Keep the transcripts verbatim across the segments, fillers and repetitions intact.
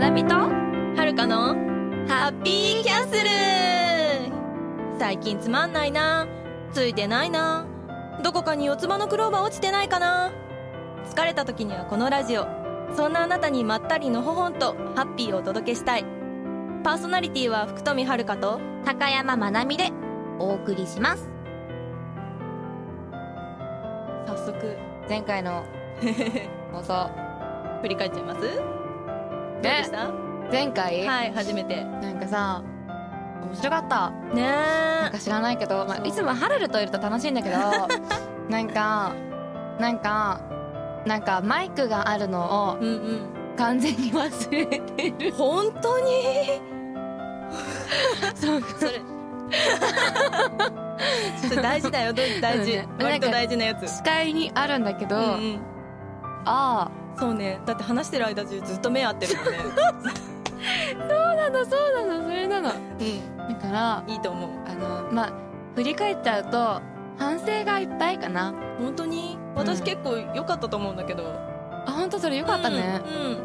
なみとはるかのハッピーキャッスル。最近つまんないな、ついてないな、どこかに四つ葉のクローバー落ちてないかな。疲れた時にはこのラジオ、そんなあなたにまったりのほほんとハッピーをお届けしたい。パーソナリティは福富遥と高山まなみでお送りします。 早速前回の放送振り返っちゃいます。どうでした？ 前回、 はい、初めて。 なんかさ、面白かったねえ。 なんか知らないけど、まあ、いつもハルルといると楽しいんだけどなんかなんかなんかマイクがあるのをうんうん完全に忘れてる。 本当にそうそれそれ大事だよ、大事、 うん、 割と大事なやつ。 視界にあるんだけど、 うんうん、 ああそうね、だって話してる間中ずっと目合ってるもんねそうなのそうなのそれなの。 うんだからいいと思う。 あのまあ振り返っちゃうと反省がいっぱいかな。 本当に私結構良かったと思うんだけど、 あ、本当それ良かったね。 うん、うん、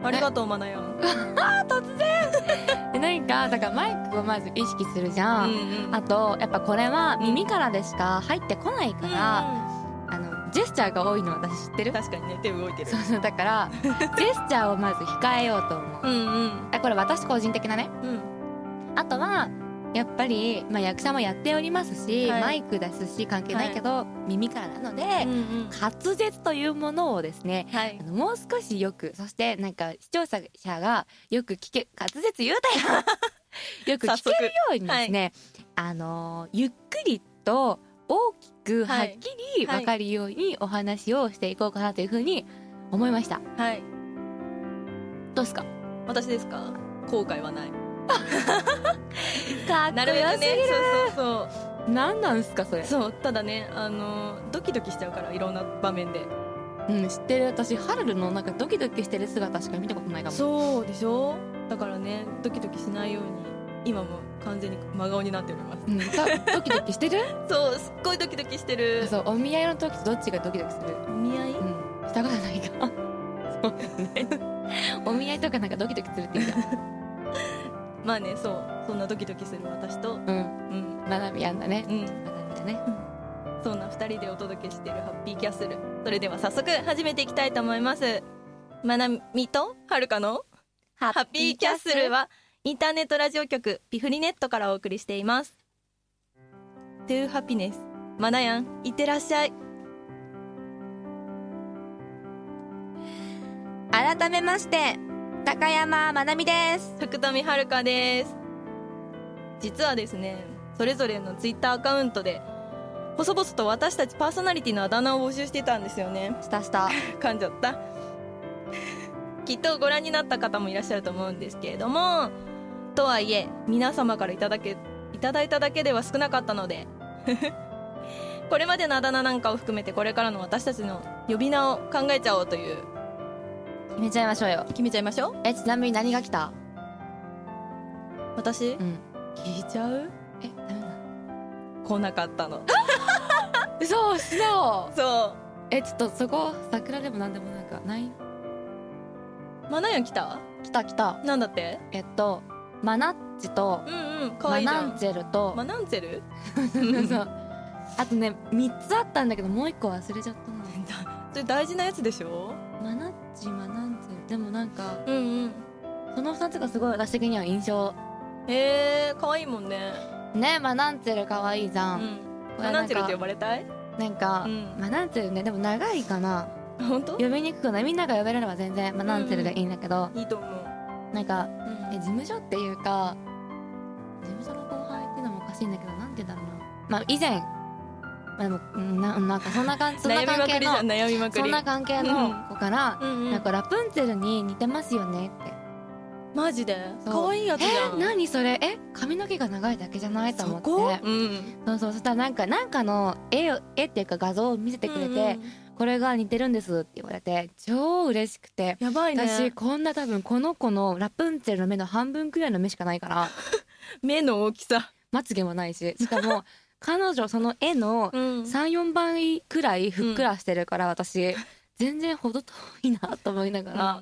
ありがとうマナヤンあ突然でなんかだからマイクをまず意識するじゃん、うんうん、あとやっぱこれは耳からでしか入ってこないから、うんうん、あのジェスチャーが多いの私知ってる？ 確かにね、手動いてる。 そうそう、だからジェスチャーをまず控えようと思ううん、うん、これ私個人的なね、うん、あとはやっぱり、まあ、役者もやっておりますし、はい、マイクですし関係ないけど、はい、耳からなので、うんうん、滑舌というものをですね、はい、あのもう少しよく、そしてなんか視聴者がよく聞け、滑舌言うたよよく聞けるようにですね、はい、あのゆっくりと大きくはっきり分かるようにお話をしていこうかなというふうに思いました。はい。どうですか？ 私ですか？後悔はない。 かっこよすぎる。なるべくね、 そうそうそう。 何なんすかそれ。 そう、ただね、あのドキドキしちゃうから、いろんな場面で。 うん、知ってる。私ハルルのなんかドキドキしてる姿しか見たことないかも。 そうでしょ。だからね、ドキドキしないように今も完全に真顔になっております。 うん、ドキドキしてる？ そう、すっごいドキドキしてる。 そう、お見合いの時とどっちがドキドキする？ お見合い？ うん、したことないか。そうね。お見合いとかなんかドキドキするって言うじゃん。 まあね、そう、そんなドキドキする私と、うんうん、 学びやんだね。うん、学びだね。 そんなふたりでお届けしているハッピーキャッスル。それでは早速始めていきたいと思います。まなみとはるかのハッピーキャッスルはインターネットラジオ局ピフリネットからお送りしています。トゥーハピネス、まなやんいってらっしゃい。 改めまして高山まなみです。 福富遥です。実はですね、それぞれのツイッターアカウントで細々と私たちパーソナリティのあだ名を募集してたんですよね。 したした噛んじゃったきっとご覧になった方もいらっしゃると思うんですけれども、とはいえ皆様からいただけいただいただけでは少なかったのでこれまでのあだ名なんかを含めてこれからの私たちの呼び名を考えちゃおうという。 決めちゃいましょうよ。 決めちゃいましょう。 え、ちなみに何が来た？ 私、うん、聞いちゃう？ え、ダメな来なかったのそうそうそう。 え、ちょっとそこ桜でもなんでもなんかない？ マナヤン来た？ 来た来た。 なんだって？ えっとマナッチと、 うんうん、かわいいじゃん。 マナンチェルとマナンチェルそうあとねみっつあったんだけどもういっこ忘れちゃったのそれ大事なやつでしょ。 マナッチ、マナンチェル、でもなんかうんうんそのふたつがすごい私的には印象。 へえー、かわいいもんね。 ね、マナンチェルかわいいじゃん、うん、 マナンチェルって呼ばれたい？ なんか、うん、マナンチェルね、でも長いかな。 本当？ 呼びにくくない？みんなが呼べれば全然マナンチェルでいいんだけど、 うん、いいと思う。 なんか、うん、え事務所っていうか事務所の後輩っていうのもおかしいんだけど、なんて言うんだろうな、まあ以前まあ、でも な, なんかそんな感じそんな関係の悩みまくりそんな関係の子から、 うんうん、 なんかラプンツェルに似てますよねって。 マジで可愛いやつじゃん。 え、何それ、え、髪の毛が長いだけじゃないと思って。そこ、うん、そうそう、そしたらなんかなんかの絵を絵っていうか画像を見せてくれて、うんうん、これが似てるんですって言われて超嬉しくて。 やばいね。 私こんな多分この子のラプンツェルの目の半分くらいの目しかないから目の大きさ、 まつげもないし、しかも彼女その絵のさん、よんばいくらいふっくらしてるから、私全然程遠いなと思いながら、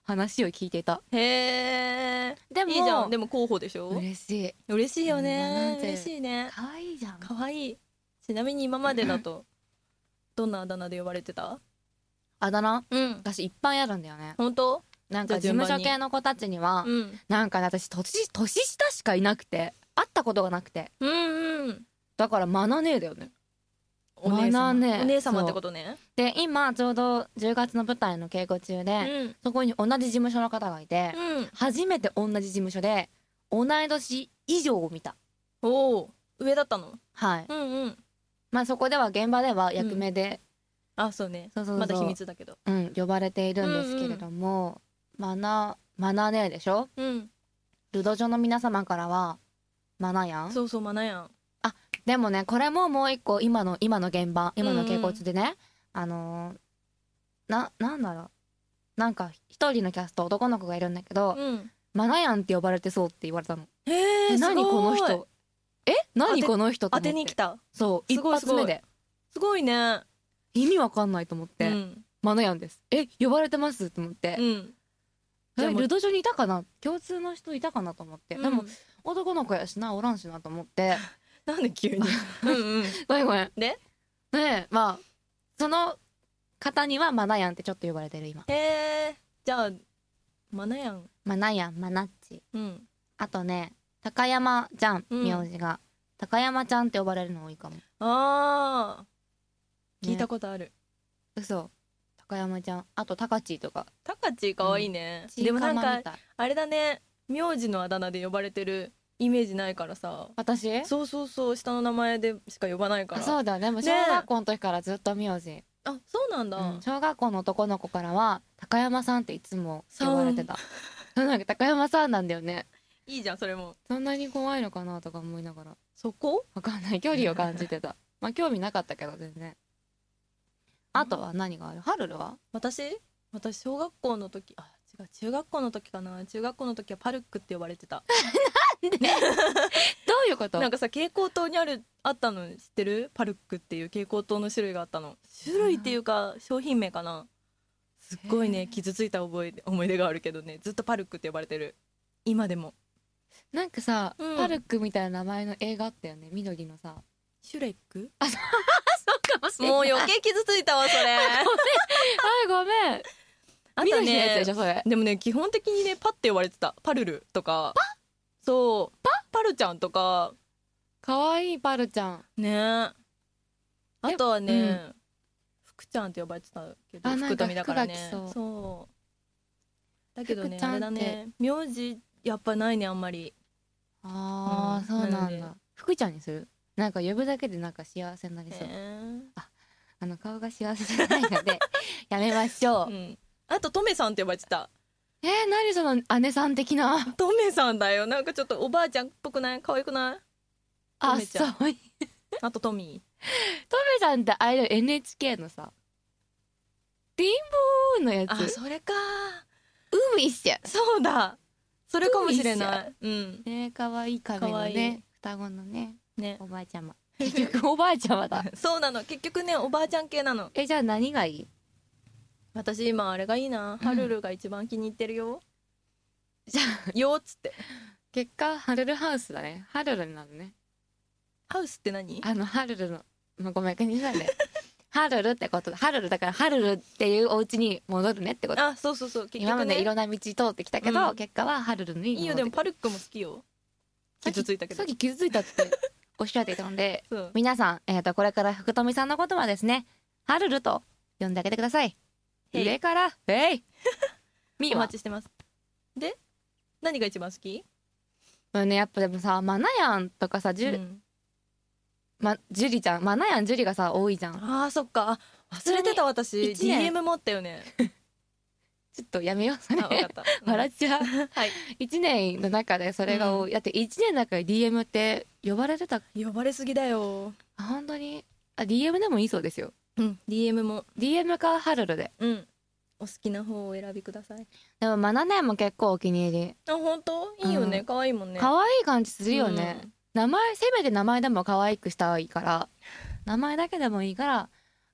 話を聞いていた。 へえ。 でもいいじゃん。でも候補でしょ。 嬉しい。 嬉しいようんなんね。 て嬉しいね。 可愛いじゃん。 可愛い。ちなみに今までだとどんなあだ名で呼ばれてた？ あだ名、 うん。 私いっぱいあるんだよね。 本当？ なんか事じゃあ順番に務所系の子たちには、 うん。 なんかね私年年下しかいなくて会ったことがなくて、 うんうん。 だからマナ姉だよね。 お姉様。 マナねお姉様ってことね。 で今ちょうどじゅうがつの舞台の稽古中で、 うん。 そこに同じ事務所の方がいて、 うん。 初めて同じ事務所で同い年以上を見た。 おお。上だったの？ はい。 うんうん。 まあそこでは現場では役名で、 あ、そうね。 そうそうそうまだ秘密だけど。 うん、呼ばれているんですけれども、マナマナ姉でしょ。 うん。 ルド女の皆様からはマナやん。 そうそう、マナやん。 でもねこれももう一個今の今の現場今の稽古中でね、あのー、ななんだろう、なんか一人のキャスト男の子がいるんだけど、 うん。 マナヤンって呼ばれてそうって言われたの。 へえ。 え何このすごい。 人、え何この人と思って当てに来た。 そう一すごい発目で。 すごいね。 意味わかんないと思って、 うん。 マナヤンですえ呼ばれてますと思って、 うん。じゃあもうえルド女にいたかな共通の人いたかなと思って、でもうん男の子やしなおらんしなと思ってなんで急に。うんうん。 ごめんごめんで？ ねえまあその方にはマナヤンってちょっと呼ばれてる今。 へえ。じゃあマナやん。 マナヤンマナッチ、 うん。 あとね高山ちゃんうん名字が、高山ちゃんって呼ばれるの多いかも。 ああ。 ね聞いたことある。 嘘高山ちゃん、あとタカチーとか。 タカチ可愛いね。 チーでもなんかカマみたいあれだね。名字のあだ名で呼ばれてるイメージないからさ。 私そうそうそう、下の名前でしか呼ばないから。 あそうだでも小ねえ学校の時からずっと名字、 あ、そうなんだ。 うん小学校の男の子からは高山さんっていつも呼ばれてた。なんか高山さんなんだよね。 いいじゃん、それも。 そんなに怖いのかなとか思いながら、 そこ？ わかんない距離を感じてたまあ興味なかったけど全然。あとは何がある？ハルルは？ 私私小学校の時、あ、違う、中学校の時かな。中学校の時はパルックって呼ばれてた。 どういうこと？ なんかさ、蛍光灯にあるあったの知ってる？パルックっていう蛍光灯の種類があったの。種類っていうか商品名かな。すっごいね、傷ついた覚えで思い出があるけどね、ずっとパルックって呼ばれてる。今でも。 なんかさ、 うんパルックみたいな名前の映画あったよね、緑のさ。 シュレック？ そうかもしれない。 もう余計傷ついたわ、それ。 はいごめん。 あと緑のやつねでしょそれ。 でもね、基本的にね、パって呼ばれてた。パルルとか。パ？そうパパルちゃんとかかわいいパルちゃん。 ね。あとはね、 うん福ちゃんって呼ばれてたけど、 あなんか福富だからね。 福が来そうそうだけどね、 福ちゃんってあれだね、名字やっぱないね、あんまり。 ああ、 うんそうななんのでだ。福ちゃんにする？なんか呼ぶだけでなんか幸せになりそう。 ねあの顔が幸せじゃないのでやめましょう。 うん、あとトメさんって呼ばれてた。 えー、何その姉さん的な。 トメさんだよ。なんかちょっとおばあちゃんっぽくない？可愛くない？ あ、 トメちゃんそう。トメあとトミさんってあれ エヌエイチケー のさ、リンボーのやー。あ、 つ。 それか。 海っしゃ。 そうだ、それかもしれない。うんね、可愛い亀の可愛いね、双子のね、 ね。 おばあちゃま。結局おばあちゃまだ。 そうなの、結局ね、おばあちゃん系なの。 え、じゃあ何がいい？ 私今あれがいいな、ハルルが一番気に入ってるよ。 じゃあよっつって。 結果ハルルハウスだね。ハルルになるね。 ハウスって何？ あのハルルの、まあ、ごめん気にしないで。ハルルってことハルルだからハルルっていうお家に戻るねってこと。 あ、そうそうそう、結今ま局ね。 でいろんな道通ってきたけど、 うん結果はハルルに戻ってくる。 いいよ、でもパルックも好きよ。 さっき傷ついたけどさっ。き傷ついたっておっしゃっていたのでそう。 皆さん、えー、とこれから福富さんのことはですねハルルと呼んであげてください。 へい上からえいみーおは待ちしてます。で、何が一番好き？ うんね、やっぱでもさマナヤンとかさジュ,、 うんま、ジュリちゃんマナヤンジュリがさ多いじゃん。 あー、そっか。あ、忘れてた私。 一年ディーエム 持ったよね。 ちょっとやめようそれあ、わかった。うん笑っちゃうはい。 いちねんの中でそれが多い、だっていちねんの中で ディーエム って呼ばれてた。 呼ばれすぎだよ。 あ本当にあ ディーエム でもいいそうですよ。 うん。ディーエム も。 ディーエム かハルルで。 うん。お好きな方をお選びください。 でもマナネも結構お気に入り。 あ、本当？いいよね。 うん可愛いもんね。 可愛い感じするよね、名前せめて名前でも可愛くしたいから名前だけでもいいから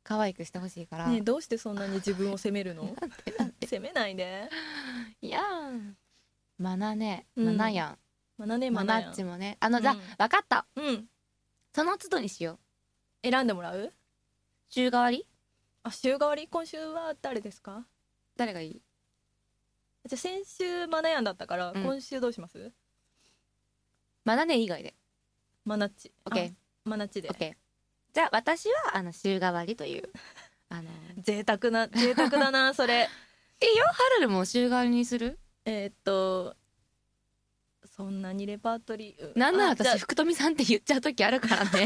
可愛くしてほしいから。 ねえ、どうしてそんなに自分を責めるの？責めないで。 いやーマナね、マナやん、 マナね、 マナッチもね。あの、じゃ、分かった。うん。その都度にしよう。選んでもらう？ 週替わり？ あ、週替わり？今週は誰ですか？ 誰がいい？ じゃあ先週マナヤンだったから、今週どうします？ マナね以外で。 マナッチ。 オッケー。 マナッチで。 オッケー。じゃあ私はあの週替わりというあの贅沢な贅沢だなそれ。 いいよ、ハルルも週替わりにする？ えー、っとそんなにレパートリー、 なんなら私福富さんって言っちゃう時あるからね。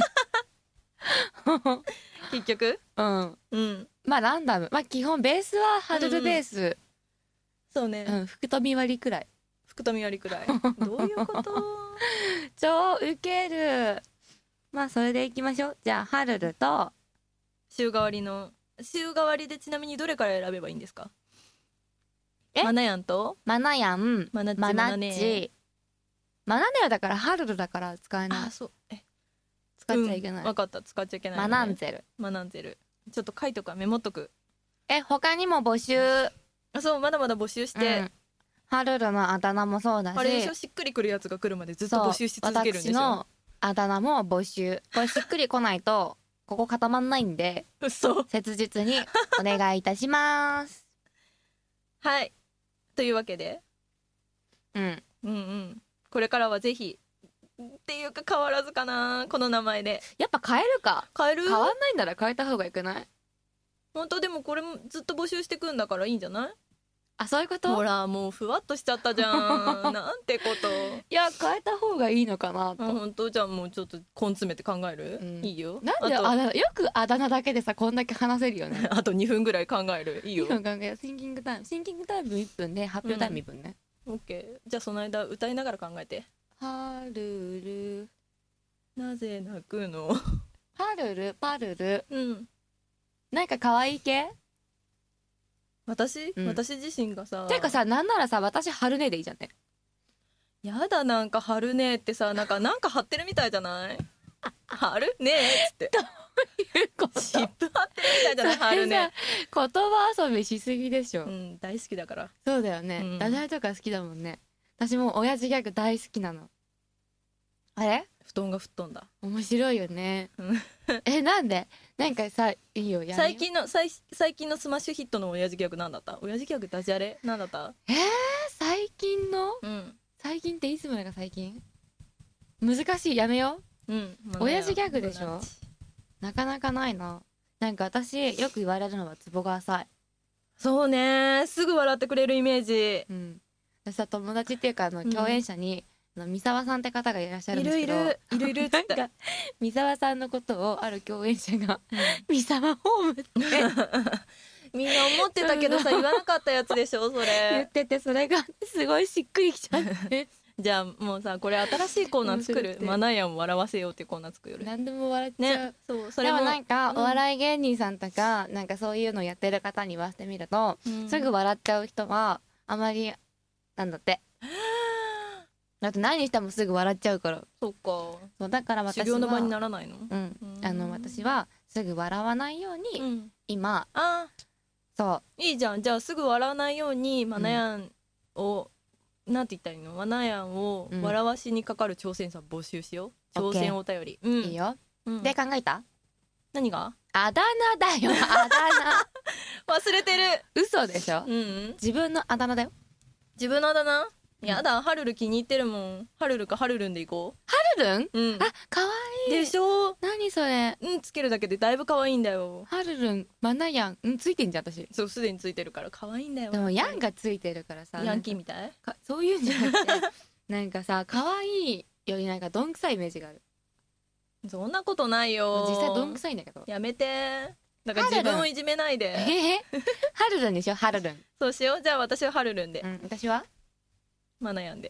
結局うんうんまあランダム、まあ基本ベースはハルルベース、うんうん、 そうね、 うん、福富割りくらい福富割りくらい。どういうこと？ 超ウケる。まあそれでいきましょう。じゃあハルルと週替わりの週替わりでちなみにどれから選べばいいんですか？えマナヤンとマナヤンマナッチマナッチマナネはだからハルルだから使えない。 あ、そうえ使っちゃいけない、 うん、分かった、使っちゃいけない、ね、 マナンゼルマナンゼルちょっと書いとくわ、メモっとく。 え他にも募集。 あ、そうまだまだ募集して、うん、 ハルルのあだ名もそうだし、 あれでしょ、しっくりくるやつが来るまでずっと募集し続けるんですよ。 私のあだ名も募集。これしっくりこないとここ固まんないんで嘘切実にお願いいたしますはい、というわけで、 うん、 うんうんこれからはぜひっていうか変わらずかな、この名前で。 やっぱ変えるか。 変える？ 変わんないんなら変えた方がよくない？ 本当でもこれもずっと募集してくんだからいいんじゃない？ あ、そういうこと？ ほらもうふわっとしちゃったじゃん。なんてこと。 いや変えた方がいいのかなと。 本当？じゃあもうちょっと根詰めて考える、うん、いいよ。 なんであだよくあだ名だけでさこんだけ話せるよね。 あとにふんぐらい考える。いいよ。 にふん考える。シンキングタイムシンキングタイムいっぷんで発表タイムいっぷんね。 オッケー。じゃあその間歌いながら考えて。 ハルルなぜ泣くの？ ハルルパルル。 うん。 なんか可愛い系？ 私、うん、私自身がさ。 ていうかさ、なんならさ、私ハルネでいいじゃんね。 やだ、なんかハルネってさ、なんかなんか貼ってるみたいじゃない？ハルネっつって。 どういうこと？ シップ貼ってるみたいじゃない？ハルネ。 言葉遊びしすぎでしょ。 うん、大好きだから。 そうだよね。うん、ダジャレとか好きだもんね。私も親父ギャグ大好きなの。あれ？布団が吹っ飛んだ。 面白いよね。え、なんで？なんかさ、いいよ、やめよ。 最近の最最近のスマッシュヒットの親父ギャグなんだった？親父ギャグダジャレなんだった？ えー、最近の？ うん。 最近っていつまでが最近？難しい、やめよう。うん。 親父ギャグでしょ？なかなかないな。なんか私よく言われるのはツボが浅い。 そうね、すぐ笑ってくれるイメージ。 うん。私さ、友達っていうかあの共演者に、うん三沢さんって方がいらっしゃるんですけど、 いるいるいるいるっつってなんか三沢さんのことをある共演者が、うん、三沢ホームってみんな思ってたけどさ言わなかったやつでしょそれ。 言ってて、それがすごいしっくりきちゃってじゃあもうさ、これ新しいコーナー作る。マナヤンを笑わせようっていうコーナー作る。 何でも笑っちゃう、 ね、そうそれもでもなんか、うん、お笑い芸人さんとかなんかそういうのやってる方に言わせてみると、うん、すぐ笑っちゃう人はあまりなんだってだって何してもすぐ笑っちゃうから。 そっか。 そうだから私は修行の場にならないの？ うん、あの私はすぐ笑わないように、うん、今あそういいじゃん。じゃあすぐ笑わないようにマナヤンを、うん、なんて言ったらいいの？マナヤンを笑わしにかかる挑戦者募集しよう、うん、挑戦お便り、 うん、いいよ、うん、で考えた？ 何が？ あだ名だよ、あだ名忘れてる。 嘘でしょ、 うん、うん、 自分のあだ名だよ。 自分のあだ名？やだ、ハルル気に入ってるもん。ハルルかハルルンでいこう。 ハルルン？うん。あ、かわいい。 でしょ？ 何それ？ うんつけるだけでだいぶかわいいんだよ。 ハルルン、マナヤン、うんついてんじゃん私。 そう、すでについてるからかわいいんだよ。 でもヤンがついてるからさ。 ヤンキーみたい？ かそういうんじゃなくて、なんかさ、かわいいよりなんかどんくさいイメージがある。 そんなことないよ。 実際どんくさいんだけど。 やめて。だから自分をいじめないで。 ええハルルンでしょ、ハルルン。 そうしよう。じゃあ私はハルルンで。 うん、私はマナヤンで。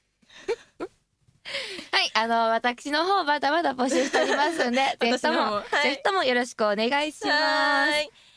はい、あの私の方まだまだ募集しておりますのでぜひとも、はい、ぜひともよろしくお願いします。